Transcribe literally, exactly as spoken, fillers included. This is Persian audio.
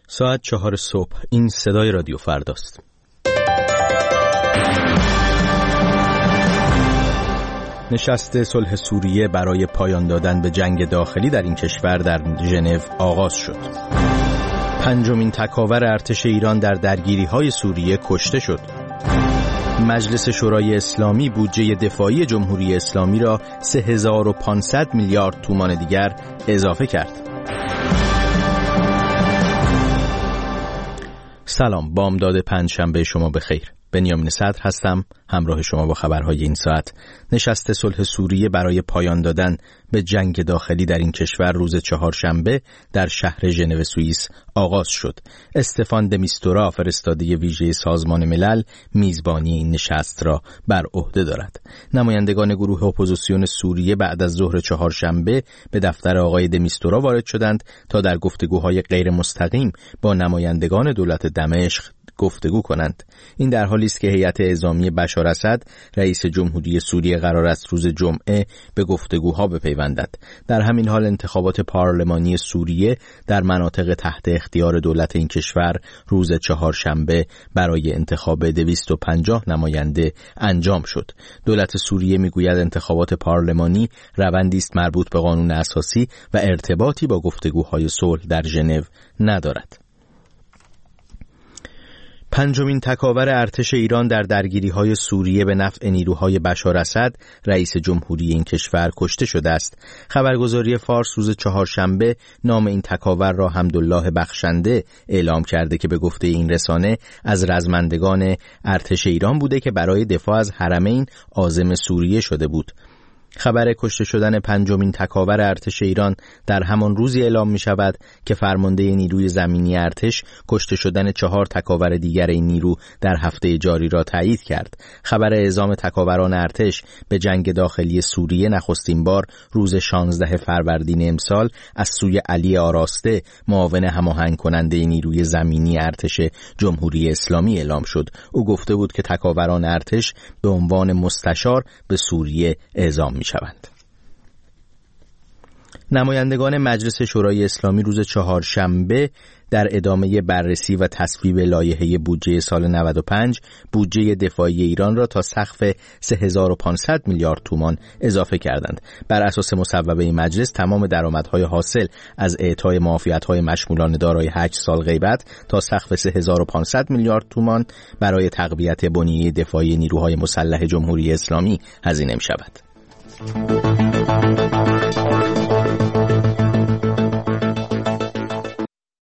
ساعت چهار صبح. این صدای رادیو فرداست. نشست صلح سوریه برای پایان دادن به جنگ داخلی در این کشور در ژنو آغاز شد. پنجمین تکاور ارتش ایران در درگیری‌های سوریه کشته شد. مجلس شورای اسلامی بودجه دفاعی جمهوری اسلامی را سه هزار و پانصد میلیارد تومان دیگر اضافه کرد. سلام، بامداد پنجشنبه شما بخیر. بنیامین صدر هستم، همراه شما با خبرهای این ساعت. نشست صلح سوریه برای پایان دادن به جنگ داخلی در این کشور روز چهارشنبه در شهر ژنو سوئیس آغاز شد. استفان د میستورا، فرستاده ویژه سازمان ملل، میزبانی این نشست را بر عهده دارد. نمایندگان گروه اپوزیسیون سوریه بعد از ظهر چهارشنبه به دفتر آقای د میستورا وارد شدند تا در گفتگوهای غیر مستقیم با نمایندگان دولت دمشق گفتگو کنند. این در حالی است که هیئت اعزامی بشار اسد رئیس جمهوری سوریه قرار است روز جمعه به گفتگوها بپیوندد. در همین حال انتخابات پارلمانی سوریه در مناطق تحت اختیار دولت این کشور روز چهارشنبه برای انتخاب دویست و پنجاه نماینده انجام شد. دولت سوریه میگوید انتخابات پارلمانی روندی است مربوط به قانون اساسی و ارتباطی با گفتگوهای صلح در ژنو ندارد. پنجمین تکاور ارتش ایران در درگیری‌های سوریه به نفع نیروهای بشار اسد، رئیس جمهوری این کشور، کشته شده است. خبرگزاری فارس روز چهارشنبه نام این تکاور را حمدالله بخشنده اعلام کرده که به گفته این رسانه از رزمندگان ارتش ایران بوده که برای دفاع از حرمین عازم سوریه شده بود. خبر کشته شدن پنجمین تکاور ارتش ایران در همان روزی اعلام می شود که فرمانده نیروی زمینی ارتش کشته شدن چهار تکاور دیگر این نیرو در هفته جاری را تایید کرد. خبر اعزام تکاوران ارتش به جنگ داخلی سوریه نخستین بار روز شانزده فروردین امسال از سوی علی آراسته، معاون هماهنگ کننده نیروی زمینی ارتش جمهوری اسلامی اعلام شد. او گفته بود که تکاوران ارتش به عنوان مستشار به سوریه اعزام می شوند. نمایندگان مجلس شورای اسلامی روز چهارشنبه در ادامه بررسی و تصویب لایحه بودجه سال نود و پنج بودجه دفاعی ایران را تا سقف سه هزار و پانصد میلیارد تومان اضافه کردند. بر اساس مصوبه مجلس تمام درآمدهای حاصل از اعطای معافیت‌های مشمولان دارای هشت سال غیبت تا سقف سه هزار و پانصد میلیارد تومان برای تقویت بنیه دفاعی نیروهای مسلح جمهوری اسلامی هزینه می‌شود.